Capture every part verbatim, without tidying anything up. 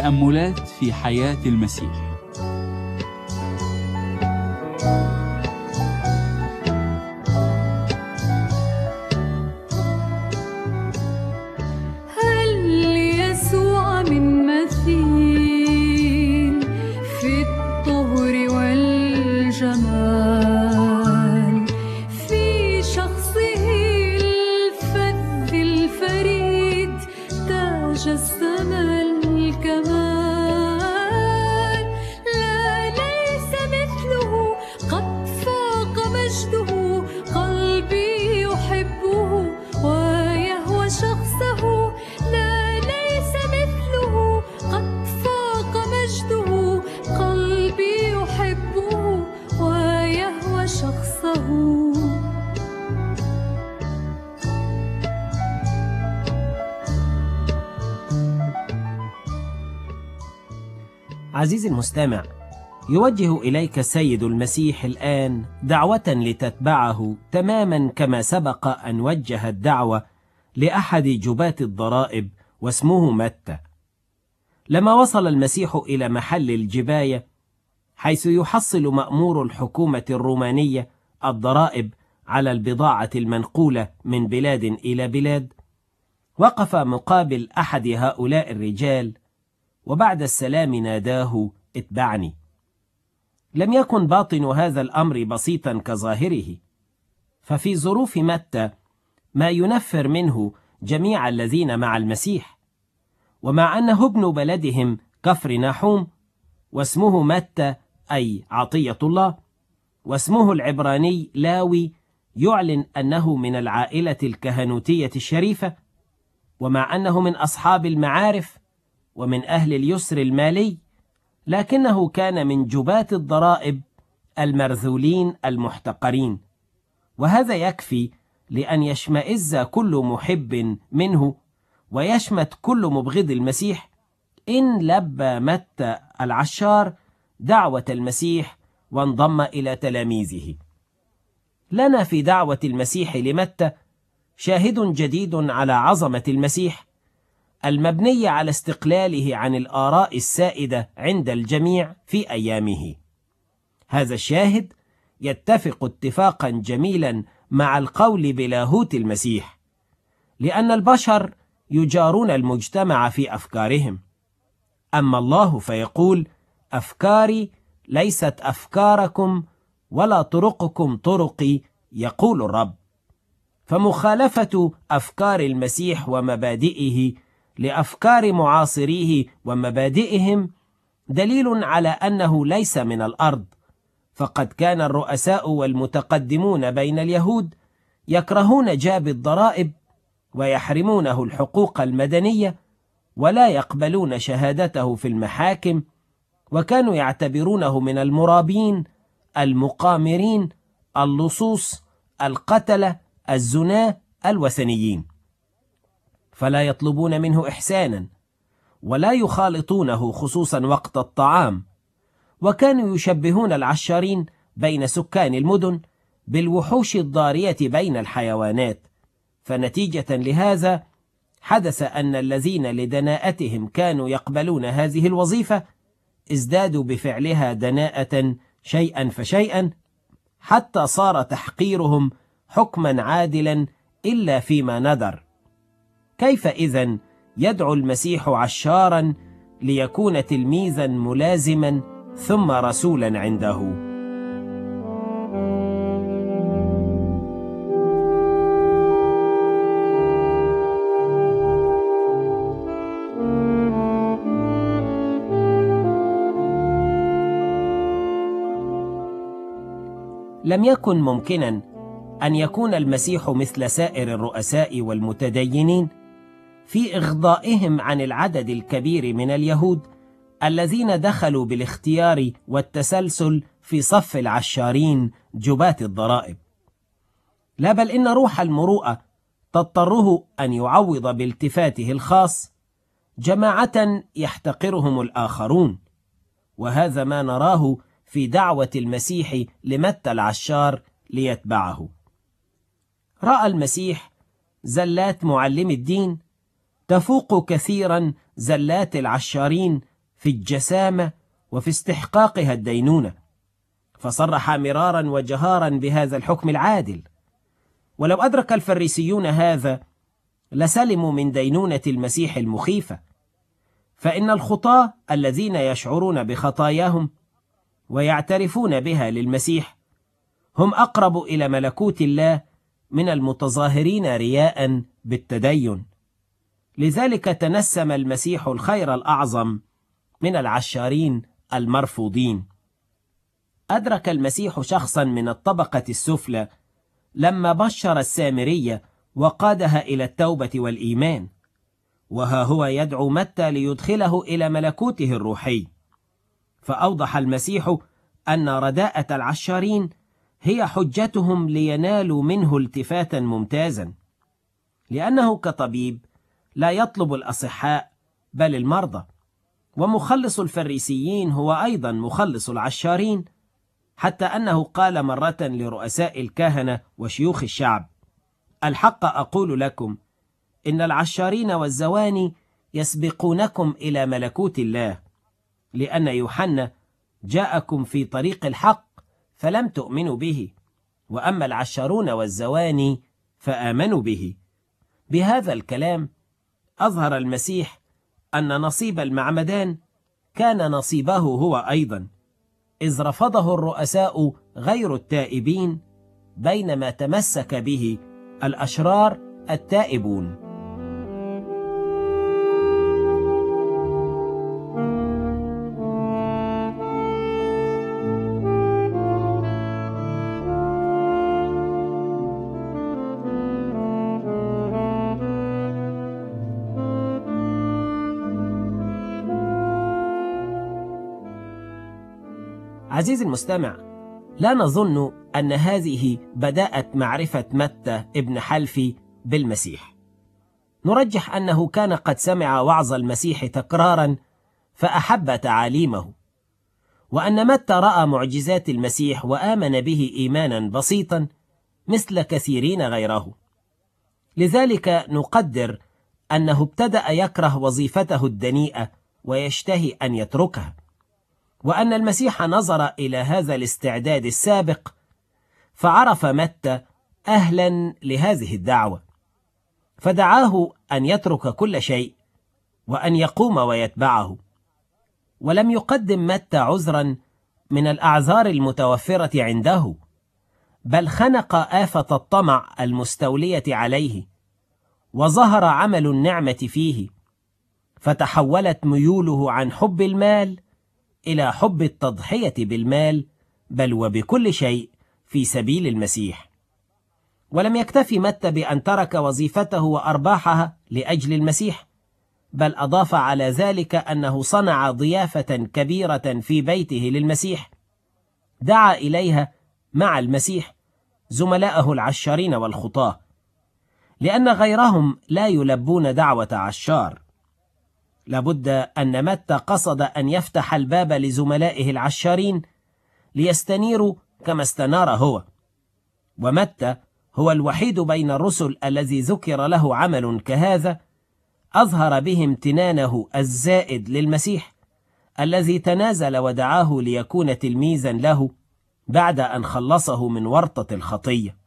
تأملات في حياة المسيح. هل يسوع من مثيل في الطهر والجمال، في شخصه الفذ الفريد تاج السما الكمال، لا ليس مثله قد فاق مجده، قلبي يحبه ويهوى شخصه، لا ليس مثله قد فاق مجده، قلبي يحبه ويهوى شخصه. عزيزي المستمع، يوجه إليك السيد المسيح الآن دعوة لتتبعه تماما كما سبق أن وجه الدعوة لأحد جباة الضرائب واسمه متى. لما وصل المسيح إلى محل الجباية حيث يحصل مأمور الحكومة الرومانية الضرائب على البضاعة المنقولة من بلاد إلى بلاد، وقف مقابل أحد هؤلاء الرجال، وبعد السلام ناداه: اتبعني. لم يكن باطن هذا الأمر بسيطا كظاهره، ففي ظروف متى ما ينفر منه جميع الذين مع المسيح، ومع أنه ابن بلدهم كفر ناحوم، واسمه متى أي عطية الله، واسمه العبراني لاوي يعلن أنه من العائلة الكهنوتية الشريفة، ومع أنه من أصحاب المعارف ومن أهل اليسر المالي، لكنه كان من جباة الضرائب المرذولين المحتقرين، وهذا يكفي لأن يشمئز كل محب منه ويشمت كل مبغض المسيح إن لبى متى العشار دعوة المسيح وانضم إلى تلاميذه. لنا في دعوة المسيح لمتى شاهد جديد على عظمة المسيح المبنية على استقلاله عن الآراء السائدة عند الجميع في أيامه. هذا الشاهد يتفق اتفاقا جميلا مع القول بلاهوت المسيح، لأن البشر يجارون المجتمع في أفكارهم، أما الله فيقول: أفكاري ليست أفكاركم ولا طرقكم طرقي، يقول الرب. فمخالفة أفكار المسيح ومبادئه لأفكار معاصريه ومبادئهم دليل على أنه ليس من الأرض، فقد كان الرؤساء والمتقدمون بين اليهود يكرهون جاب الضرائب ويحرمونه الحقوق المدنية ولا يقبلون شهادته في المحاكم، وكانوا يعتبرونه من المرابين المقامرين اللصوص القتلة الزناة الوثنيين، فلا يطلبون منه إحسانا ولا يخالطونه خصوصا وقت الطعام، وكانوا يشبهون العشارين بين سكان المدن بالوحوش الضارية بين الحيوانات. فنتيجة لهذا حدث أن الذين لدناءتهم كانوا يقبلون هذه الوظيفة ازدادوا بفعلها دناءة شيئا فشيئا، حتى صار تحقيرهم حكما عادلا إلا فيما ندر. كيف إذن يدعو المسيح عشارا ليكون تلميذا ملازما ثم رسولا عنده؟ لم يكن ممكنا أن يكون المسيح مثل سائر الرؤساء والمتدينين في إغضائهم عن العدد الكبير من اليهود الذين دخلوا بالاختيار والتسلسل في صف العشارين جباة الضرائب. لا، بل إن روح المروءة تضطره أن يعوض بالتفاته الخاص جماعة يحتقرهم الآخرون، وهذا ما نراه في دعوة المسيح لمتى العشار ليتبعه. رأى المسيح زلات معلم الدين تفوق كثيرا زلات العشارين في الجسامة وفي استحقاقها الدينونة، فصرح مرارا وجهارا بهذا الحكم العادل. ولو أدرك الفريسيون هذا لسلموا من دينونة المسيح المخيفة، فإن الخطاة الذين يشعرون بخطاياهم ويعترفون بها للمسيح هم أقرب إلى ملكوت الله من المتظاهرين رياء بالتدين. لذلك تنسم المسيح الخير الأعظم من العشارين المرفوضين. أدرك المسيح شخصا من الطبقة السفلى لما بشر السامرية وقادها إلى التوبة والإيمان، وها هو يدعو متى ليدخله إلى ملكوته الروحي. فأوضح المسيح أن رداءة العشارين هي حجتهم لينالوا منه التفاتا ممتازا، لأنه كطبيب لا يطلب الأصحاء بل المرضى، ومخلص الفريسيين هو أيضا مخلص العشارين، حتى أنه قال مرة لرؤساء الكهنة وشيوخ الشعب: الحق أقول لكم إن العشارين والزواني يسبقونكم إلى ملكوت الله، لأن يوحنا جاءكم في طريق الحق فلم تؤمنوا به، وأما العشارون والزواني فآمنوا به. بهذا الكلام أظهر المسيح أن نصيب المعمدان كان نصيبه هو أيضا، إذ رفضه الرؤساء غير التائبين، بينما تمسك به الأشرار التائبون. عزيزي المستمع، لا نظن أن هذه بدأت معرفة متى ابن حلفي بالمسيح. نرجح أنه كان قد سمع وعظ المسيح تكرارا فأحب تعاليمه، وأن متى رأى معجزات المسيح وآمن به إيمانا بسيطا مثل كثيرين غيره. لذلك نقدر أنه ابتدأ يكره وظيفته الدنيئة ويشتهي أن يتركها، وأن المسيح نظر إلى هذا الاستعداد السابق فعرف متى أهلا لهذه الدعوة، فدعاه أن يترك كل شيء وأن يقوم ويتبعه. ولم يقدم متى عذرا من الأعذار المتوفرة عنده، بل خنق آفة الطمع المستولية عليه، وظهر عمل النعمة فيه، فتحولت ميوله عن حب المال إلى حب التضحية بالمال بل وبكل شيء في سبيل المسيح. ولم يكتفي متى بأن ترك وظيفته وأرباحها لأجل المسيح، بل أضاف على ذلك أنه صنع ضيافة كبيرة في بيته للمسيح، دعا إليها مع المسيح زملائه العشارين والخطاة، لأن غيرهم لا يلبون دعوة عشار. لابد أن متى قصد أن يفتح الباب لزملائه العشارين ليستنيروا كما استنار هو، ومتى هو الوحيد بين الرسل الذي ذكر له عمل كهذا أظهر به امتنانه الزائد للمسيح الذي تنازل ودعاه ليكون تلميذا له بعد أن خلصه من ورطة الخطية.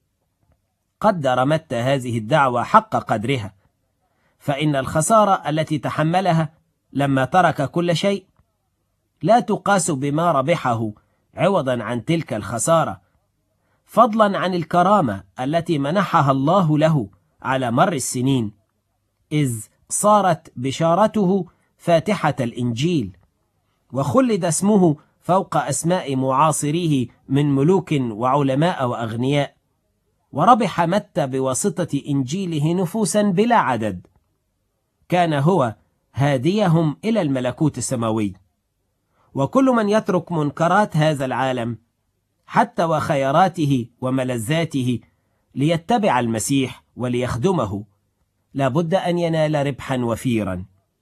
قدر متى هذه الدعوة حق قدرها، فإن الخسارة التي تحملها لما ترك كل شيء لا تقاس بما ربحه عوضا عن تلك الخسارة، فضلا عن الكرامة التي منحها الله له على مر السنين، إذ صارت بشارته فاتحة الإنجيل، وخلد اسمه فوق أسماء معاصريه من ملوك وعلماء وأغنياء، وربح متى بواسطة إنجيله نفوسا بلا عدد، كان هو هاديهم إلى الملكوت السماوي. وكل من يترك منكرات هذا العالم حتى وخيراته وملذاته ليتبع المسيح وليخدمه لابد أن ينال ربحا وفيرا.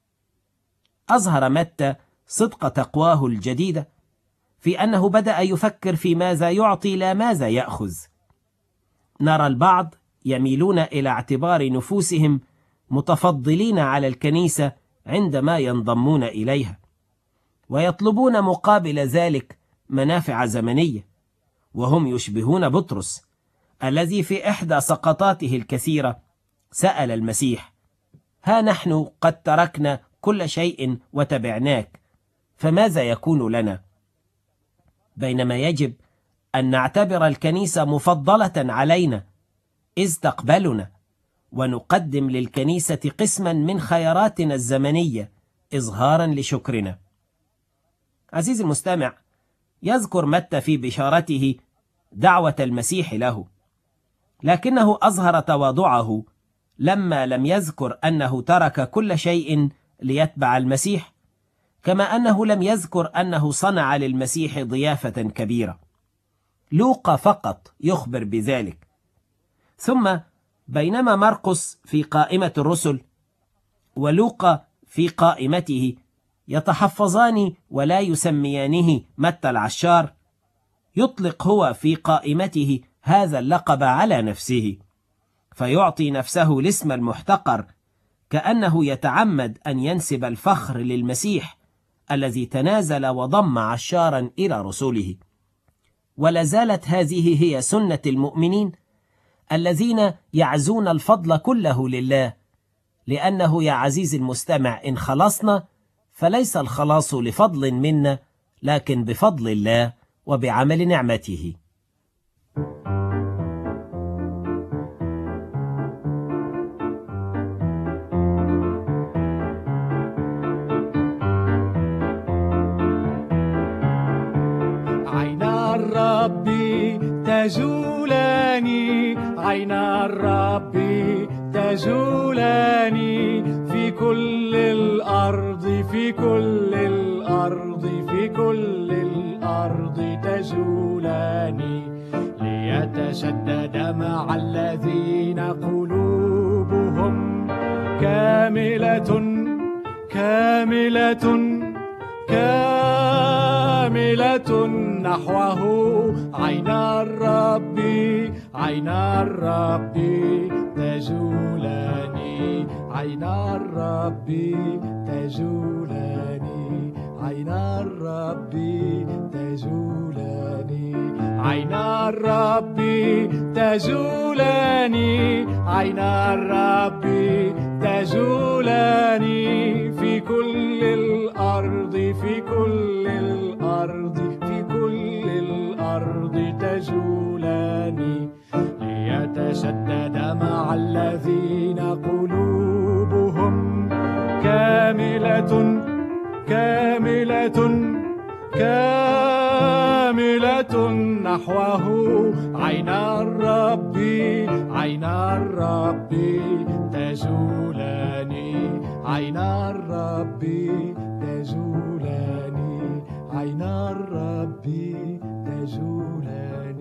أظهر متى صدق تقواه الجديدة في أنه بدأ يفكر في ماذا يعطي لا ماذا يأخذ. نرى البعض يميلون إلى اعتبار نفوسهم متفضلين على الكنيسة عندما ينضمون إليها، ويطلبون مقابل ذلك منافع زمنية، وهم يشبهون بطرس الذي في إحدى سقطاته الكثيرة سأل المسيح: ها نحن قد تركنا كل شيء وتبعناك، فماذا يكون لنا؟ بينما يجب أن نعتبر الكنيسة مفضلة علينا إذ تقبلنا، ونقدم للكنيسة قسما من خيراتنا الزمنية إظهارا لشكرنا. عزيزي المستمع، يذكر متى في بشارته دعوة المسيح له، لكنه أظهر تواضعه لما لم يذكر أنه ترك كل شيء ليتبع المسيح، كما أنه لم يذكر أنه صنع للمسيح ضيافة كبيرة. لوقا فقط يخبر بذلك. ثم بينما مرقس في قائمة الرسل ولوقا في قائمته يتحفظان ولا يسميانه متى العشار، يطلق هو في قائمته هذا اللقب على نفسه، فيعطي نفسه الاسم المحتقر، كأنه يتعمد أن ينسب الفخر للمسيح الذي تنازل وضم عشارا إلى رسله. ولا زالت هذه هي سنة المؤمنين الذين يعزون الفضل كله لله، لأنه يا عزيزي المستمع إن خلصنا فليس الخلاص لفضل منا، لكن بفضل الله وبعمل نعمته. عينا الرب تجولان، عينا الرب تجولان في كل الأرض، في كل الأرض، في كل الأرض تجولان، ليتشدد مع الذين قلوبهم كاملة كاملة كاملة نحوه. عينا الرب عينا الرب تجولان، عينا الرب تجولان، عينا الرب تجولان، عينا الرب تجولان، عينا الرب تجولان في كل الأرض، في كل الأرض، في كل الأرض تجولان، ليتشدد مع الذين قلوبهم كاملة كاملة كاملة نحوه. عينا الرب عينا الرب تجولان، عينا الرب تجولان، عينا الرب تجولان.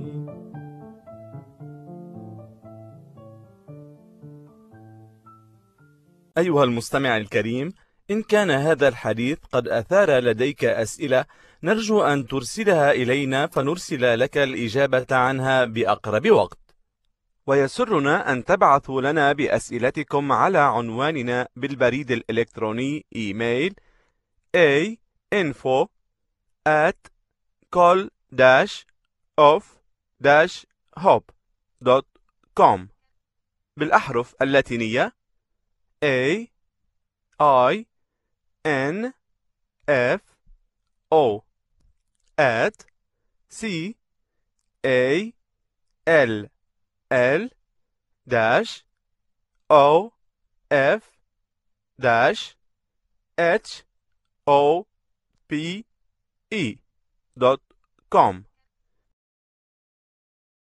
أيها المستمع الكريم، إن كان هذا الحديث قد أثار لديك أسئلة، نرجو أن ترسلها إلينا فنرسل لك الإجابة عنها بأقرب وقت. ويسرنا أن تبعثوا لنا بأسئلتكم على عنواننا بالبريد الإلكتروني إيميل a info at col dash of dash hope dot com بالأحرف اللاتينية A I N F O at C A L L dash O F dash H O P E dot com.